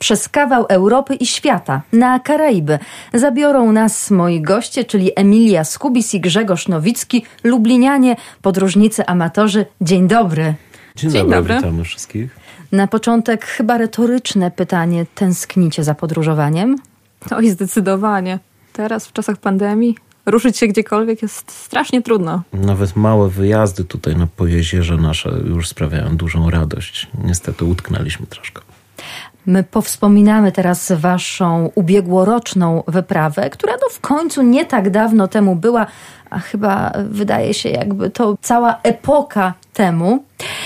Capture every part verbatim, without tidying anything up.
przez kawał Europy i świata, na Karaiby. Zabiorą nas moi goście, czyli Emilia Skubis i Grzegorz Nowicki, lublinianie, podróżnicy, amatorzy. Dzień dobry. Dzień, Dzień dobry, dobry, witamy wszystkich. Na początek chyba retoryczne pytanie. Tęsknicie za podróżowaniem? Oj, zdecydowanie. Teraz w czasach pandemii ruszyć się gdziekolwiek jest strasznie trudno. Nawet małe wyjazdy tutaj na Pojezierze nasze już sprawiają dużą radość. Niestety utknęliśmy troszkę. My powspominamy teraz waszą ubiegłoroczną wyprawę, która no w końcu nie tak dawno temu była, a chyba wydaje się jakby to cała epoka temu.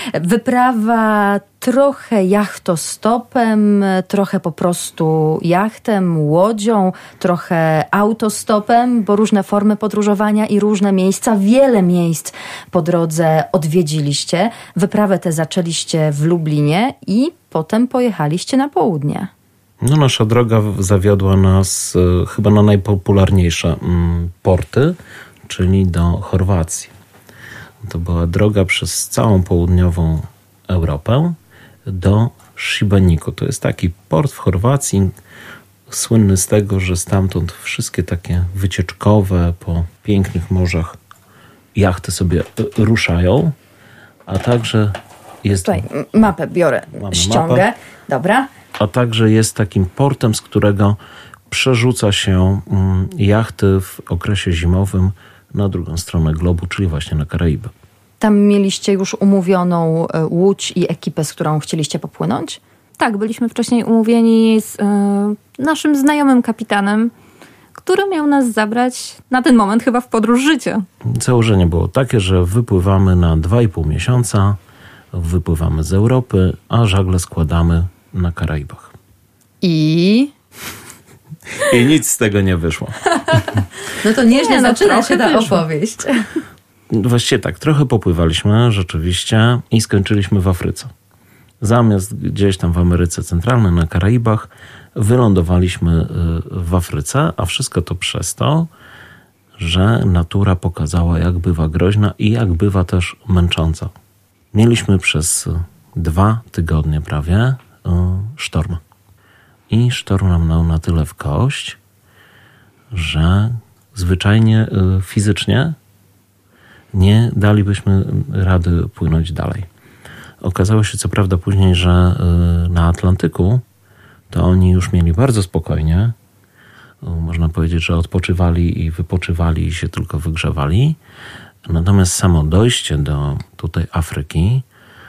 Wyprawa trochę jachtostopem, trochę po prostu jachtem, łodzią, trochę autostopem, bo różne formy podróżowania i różne miejsca, wiele miejsc po drodze odwiedziliście. Wyprawę tę zaczęliście w Lublinie i potem pojechaliście na południe. No, nasza droga zawiodła nas e, chyba na najpopularniejsze mm, porty, czyli do Chorwacji. To była droga przez całą południową Europę do Szibeniku. To jest taki port w Chorwacji, słynny z tego, że stamtąd wszystkie takie wycieczkowe po pięknych morzach jachty sobie ruszają, a także jest... Tutaj mapę biorę, ściągę. Mapę. Dobra. A także jest takim portem, z którego przerzuca się jachty w okresie zimowym na drugą stronę globu, czyli właśnie na Karaiby. Tam mieliście już umówioną łódź i ekipę, z którą chcieliście popłynąć? Tak, byliśmy wcześniej umówieni z y, naszym znajomym kapitanem, który miał nas zabrać na ten moment chyba w podróż życia. Założenie było takie, że wypływamy na dwa i pół miesiąca, wypływamy z Europy, a żagle składamy na Karaibach. I... I nic z tego nie wyszło. No to nieźle nie, no zaczyna się ta wyszło. opowieść. Właściwie tak, trochę popływaliśmy rzeczywiście i skończyliśmy w Afryce. Zamiast gdzieś tam w Ameryce Centralnej, na Karaibach, wylądowaliśmy w Afryce, a wszystko to przez to, że natura pokazała, jak bywa groźna i jak bywa też męcząca. Mieliśmy przez dwa tygodnie prawie sztorm. I sztorm nam dał na tyle w kość, że zwyczajnie fizycznie nie dalibyśmy rady płynąć dalej. Okazało się co prawda później, że na Atlantyku to oni już mieli bardzo spokojnie. Można powiedzieć, że odpoczywali i wypoczywali i się tylko wygrzewali. Natomiast samo dojście do tutaj Afryki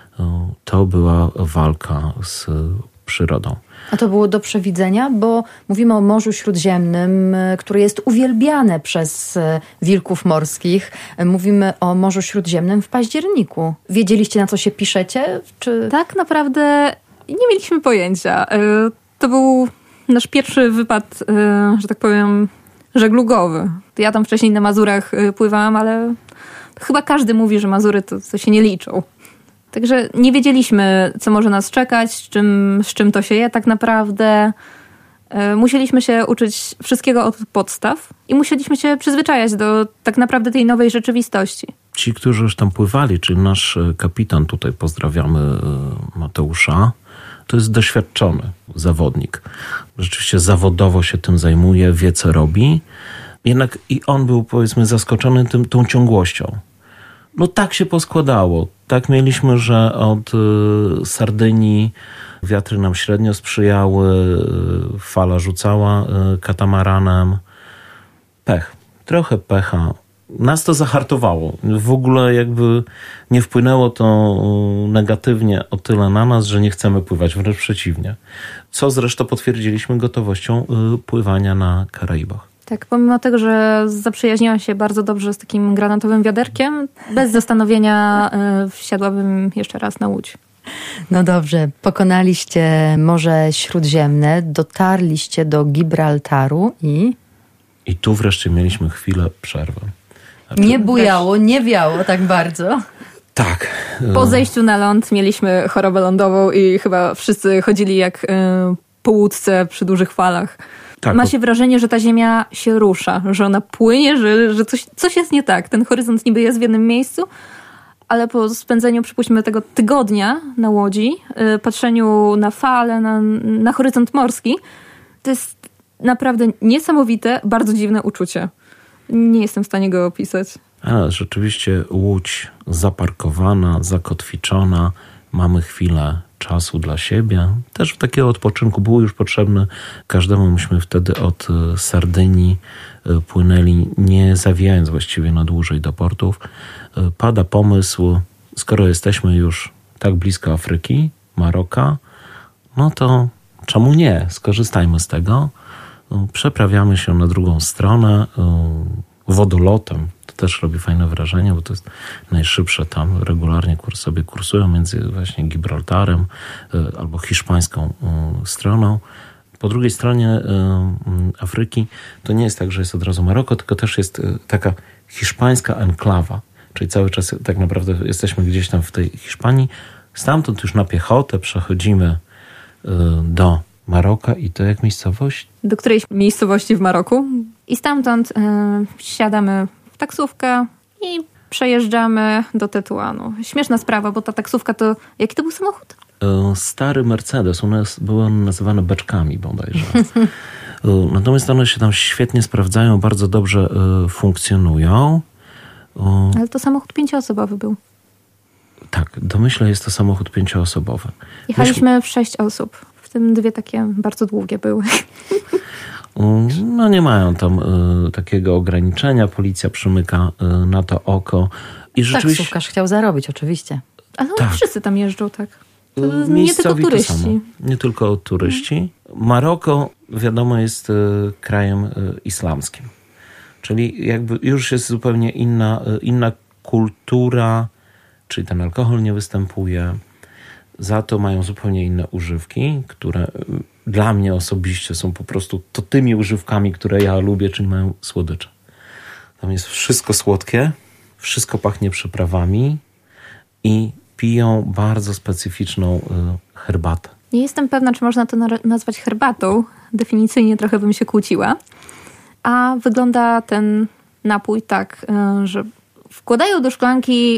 to była walka z przyrodą. A to było do przewidzenia, bo mówimy o Morzu Śródziemnym, które jest uwielbiane przez wilków morskich. Mówimy o Morzu Śródziemnym w październiku. Wiedzieliście, na co się piszecie? Czy... Tak naprawdę nie mieliśmy pojęcia. To był nasz pierwszy wypad, że tak powiem, żeglugowy. Ja tam wcześniej na Mazurach pływałam, ale chyba każdy mówi, że Mazury to, to się nie liczą. Także nie wiedzieliśmy, co może nas czekać, z czym, z czym to się je tak naprawdę. Musieliśmy się uczyć wszystkiego od podstaw i musieliśmy się przyzwyczajać do tak naprawdę tej nowej rzeczywistości. Ci, którzy już tam pływali, czyli nasz kapitan, tutaj pozdrawiamy Mateusza, to jest doświadczony zawodnik. Rzeczywiście zawodowo się tym zajmuje, wie co robi. Jednak i on był, powiedzmy, zaskoczony tym, tą ciągłością. No tak się poskładało. Tak mieliśmy, że od y, Sardynii wiatry nam średnio sprzyjały, y, fala rzucała y, katamaranem. Pech. Trochę pecha. Nas to zahartowało. W ogóle jakby nie wpłynęło to negatywnie o tyle na nas, że nie chcemy pływać, wręcz przeciwnie. Co zresztą potwierdziliśmy gotowością y, pływania na Karaibach. Tak, pomimo tego, że zaprzyjaźniłam się bardzo dobrze z takim granatowym wiaderkiem, bez zastanowienia y, wsiadłabym jeszcze raz na łódź. No dobrze, pokonaliście Morze Śródziemne, dotarliście do Gibraltaru i... I tu wreszcie mieliśmy chwilę przerwy. Znaczy, nie bujało, nie wiało tak bardzo. Tak. Po zejściu na ląd mieliśmy chorobę lądową i chyba wszyscy chodzili jak y, po łódce przy dużych falach. Tak, Ma się wrażenie, że ta ziemia się rusza, że ona płynie, że, że coś, coś jest nie tak. Ten horyzont niby jest w jednym miejscu, ale po spędzeniu, przypuśćmy, tego tygodnia na łodzi, yy, patrzeniu na fale, na, na horyzont morski, to jest naprawdę niesamowite, bardzo dziwne uczucie. Nie jestem w stanie go opisać. Ale rzeczywiście łódź zaparkowana, zakotwiczona, mamy chwilę czasu dla siebie. Też takiego odpoczynku był już potrzebny każdemu. Myśmy wtedy od Sardynii płynęli, nie zawijając właściwie na dłużej do portów. Pada pomysł, skoro jesteśmy już tak blisko Afryki, Maroka, no to czemu nie? Skorzystajmy z tego. Przeprawiamy się na drugą stronę wodolotem. To też robi fajne wrażenie, bo to jest najszybsze tam. Regularnie kurs sobie kursują między właśnie Gibraltarem albo hiszpańską stroną. Po drugiej stronie Afryki to nie jest tak, że jest od razu Maroko, tylko też jest taka hiszpańska enklawa. Czyli cały czas tak naprawdę jesteśmy gdzieś tam w tej Hiszpanii. Stamtąd już na piechotę przechodzimy do Maroka i to jak miejscowość? Do którejś miejscowości w Maroku. I stamtąd y, siadamy w taksówkę i przejeżdżamy do Tetuanu. Śmieszna sprawa, bo ta taksówka to... Jaki to był samochód? Stary Mercedes. One były nazywane beczkami bodajże. Natomiast one się tam świetnie sprawdzają, bardzo dobrze funkcjonują. Ale to samochód pięcioosobowy był. Tak, domyślę, jest to samochód pięcioosobowy. Jechaliśmy Myśmy... w sześć osób. W tym dwie takie bardzo długie były. No nie mają tam y, takiego ograniczenia. Policja przymyka y, na to oko. I rzeczywiście... Taksówkarz chciał zarobić, oczywiście. Ale no, tak. Wszyscy tam jeżdżą, tak. To nie tylko turyści. Samo. Nie tylko turyści. Maroko, wiadomo, jest y, krajem y, islamskim. Czyli jakby już jest zupełnie inna, y, inna kultura, czyli ten alkohol nie występuje. Za to mają zupełnie inne używki, które dla mnie osobiście są po prostu to tymi używkami, które ja lubię, czyli mają słodycze. Tam jest wszystko słodkie, wszystko pachnie przyprawami i piją bardzo specyficzną y, herbatę. Nie jestem pewna, czy można to nazwać herbatą. Definicyjnie trochę bym się kłóciła. A wygląda ten napój tak, y, że wkładają do szklanki y,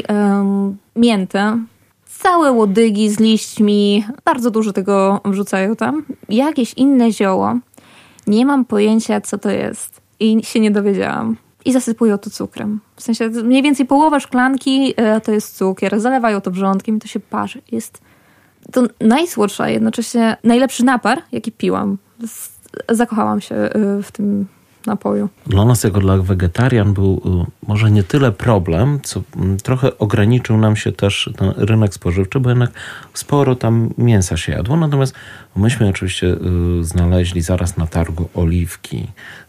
miętę, całe łodygi z liśćmi, bardzo dużo tego wrzucają tam. Jakieś inne zioło. Nie mam pojęcia, co to jest. I się nie dowiedziałam. I zasypują to cukrem. W sensie mniej więcej połowa szklanki to jest cukier. Zalewają to wrzątkiem i to się parzy. Jest to najsłodsza, a jednocześnie najlepszy napar, jaki piłam. Zakochałam się w tym napoju. Dla nas jako dla wegetarian był może nie tyle problem, co trochę ograniczył nam się też ten rynek spożywczy, bo jednak sporo tam mięsa się jadło. Natomiast myśmy oczywiście znaleźli zaraz na targu oliwki,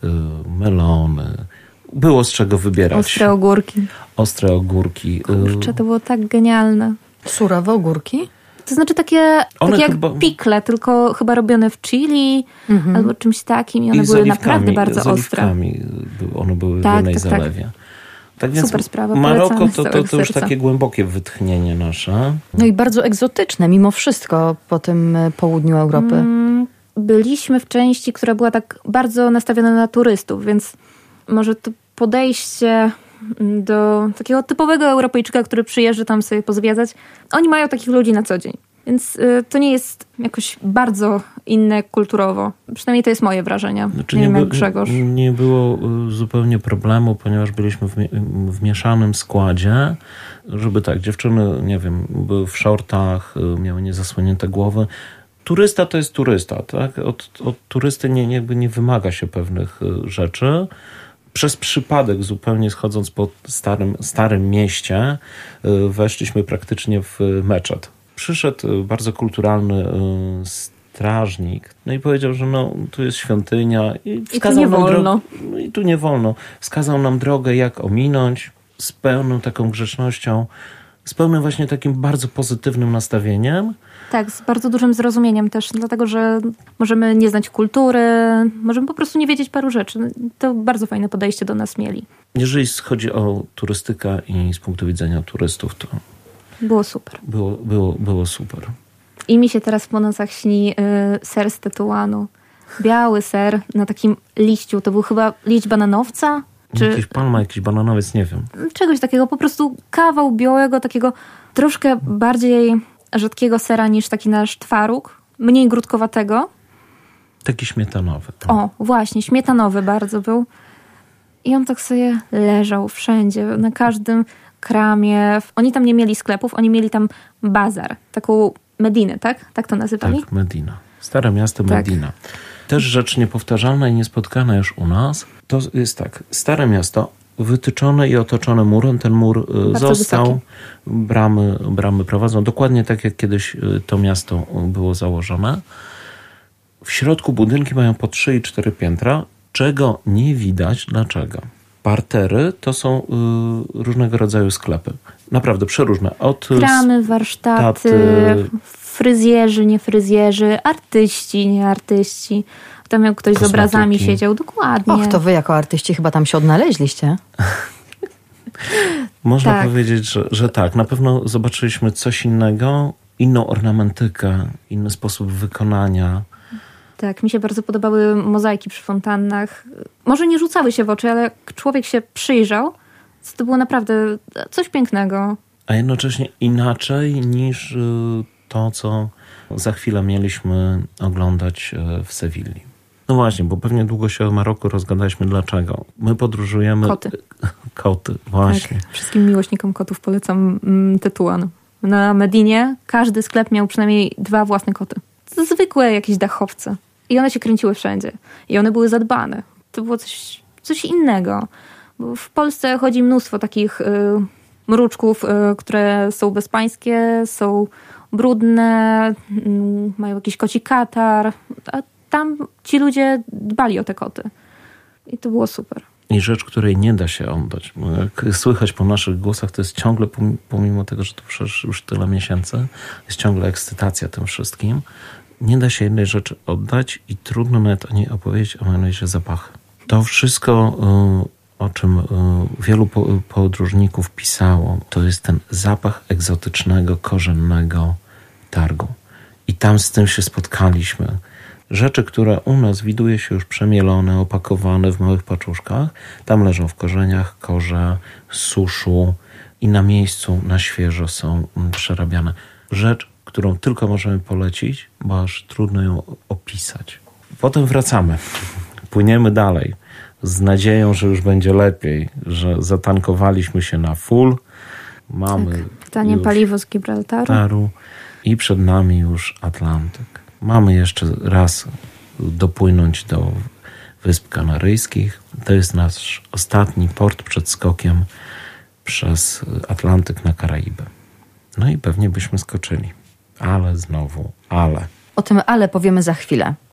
melony. Było z czego wybierać. Ostre ogórki. Ostre ogórki. Kurczę, to było tak genialne. Surowe ogórki? To znaczy takie, takie jak chyba... pikle, tylko chyba robione w chili mhm. albo czymś takim i one I były naprawdę bardzo z ostre. One były tak, w jednej tak, zalewie. Tak. Tak więc super sprawa. Maroko to, to, to już takie głębokie wytchnienie nasze. No i bardzo egzotyczne mimo wszystko po tym południu Europy. Mm, byliśmy w części, która była tak bardzo nastawiona na turystów, więc może to podejście do takiego typowego Europejczyka, który przyjeżdża tam sobie pozwiedzać. Oni mają takich ludzi na co dzień. Więc y, to nie jest jakoś bardzo inne kulturowo. Przynajmniej to jest moje wrażenie. Znaczy, nie, nie wiem, jak Grzegorz. Nie było zupełnie problemu, ponieważ byliśmy w, w mieszanym składzie, żeby tak, dziewczyny, nie wiem, były w shortach, miały niezasłonięte głowy. Turysta to jest turysta, tak? Od, od turysty nie, nie, nie wymaga się pewnych rzeczy. Przez przypadek, zupełnie schodząc po starym, starym mieście, weszliśmy praktycznie w meczet. Przyszedł bardzo kulturalny strażnik, no i powiedział, że no, tu jest świątynia i wskazał I tu nie nam wolno. Drogę, no i tu nie wolno. Wskazał nam drogę, jak ominąć, z pełną taką grzecznością, z pełnym właśnie takim bardzo pozytywnym nastawieniem. Tak, z bardzo dużym zrozumieniem też, dlatego że możemy nie znać kultury, możemy po prostu nie wiedzieć paru rzeczy. To bardzo fajne podejście do nas mieli. Jeżeli chodzi o turystykę i z punktu widzenia turystów, to było super. Było, było, było super. I mi się teraz po nocach śni y, ser z Tetuanu. Biały ser na takim liściu. To był chyba liść bananowca. Czy Jakiś palma, jakiś bananowiec, nie wiem. czegoś takiego, po prostu kawał białego, takiego troszkę bardziej rzadkiego sera niż taki nasz twaróg, mniej grudkowatego. Taki śmietanowy. Tak. O, właśnie, śmietanowy bardzo był. I on tak sobie leżał wszędzie, na każdym kramie. Oni tam nie mieli sklepów, oni mieli tam bazar, taką Medinę, tak? Tak to nazywali? Tak, Medina. Stare miasto Tak. Medina. Też rzecz niepowtarzalna i niespotkana już u nas. To jest tak, stare miasto, wytyczone i otoczone murem. Ten mur y, Bardzo został. wysoki. Bramy, bramy prowadzą dokładnie tak, jak kiedyś y, to miasto było założone. W środku budynki mają po trzy i cztery piętra, czego nie widać. Dlaczego? Partery to są y, różnego rodzaju sklepy. Naprawdę przeróżne. Od Kramy, warsztaty, taty, fryzjerzy, nie fryzjerzy, artyści, nie artyści. Tam jak ktoś z Kosmetyki. obrazami siedział, dokładnie. Och, to wy jako artyści chyba tam się odnaleźliście. Można Tak. powiedzieć, że, że tak. Na pewno zobaczyliśmy coś innego, inną ornamentykę, inny sposób wykonania. Tak, mi się bardzo podobały mozaiki przy fontannach. Może nie rzucały się w oczy, ale jak człowiek się przyjrzał, to było naprawdę coś pięknego. A jednocześnie inaczej niż y, to, co za chwilę mieliśmy oglądać y, w Sewilli. No właśnie, bo pewnie długo się o Maroku rozgadaliśmy. Dlaczego? My podróżujemy... Koty. Koty, właśnie. Tak, wszystkim miłośnikom kotów polecam mm, Tetuan. Na Medinie każdy sklep miał przynajmniej dwa własne koty. Zwykłe jakieś dachowce. I one się kręciły wszędzie. I one były zadbane. To było coś, coś innego. Bo w Polsce chodzi mnóstwo takich y, mruczków, y, które są bezpańskie, są brudne, y, mają jakiś koci katar. A tam ci ludzie dbali o te koty. I to było super. I rzecz, której nie da się oddać. Bo jak słychać po naszych głosach, to jest ciągle, pomimo tego, że to przecież już tyle miesięcy, jest ciągle ekscytacja tym wszystkim. Nie da się jednej rzeczy oddać i trudno nawet o niej opowiedzieć, a mianowicie zapachy. To wszystko, o czym wielu podróżników pisało, to jest ten zapach egzotycznego, korzennego targu. I tam z tym się spotkaliśmy. Rzeczy, które u nas widuje się już przemielone, opakowane w małych paczuszkach, tam leżą w korzeniach, korze, suszu i na miejscu, na świeżo są przerabiane. Rzecz, którą tylko możemy polecić, bo aż trudno ją opisać. Potem wracamy, płyniemy dalej z nadzieją, że już będzie lepiej, że zatankowaliśmy się na full, mamy Tak. Pytanie paliwo z Gibraltaru. Taru i przed nami już Atlantyk. Mamy jeszcze raz dopłynąć do Wysp Kanaryjskich. To jest nasz ostatni port przed skokiem przez Atlantyk na Karaiby. No i pewnie byśmy skoczyli. Ale znowu, ale. O tym ale powiemy za chwilę.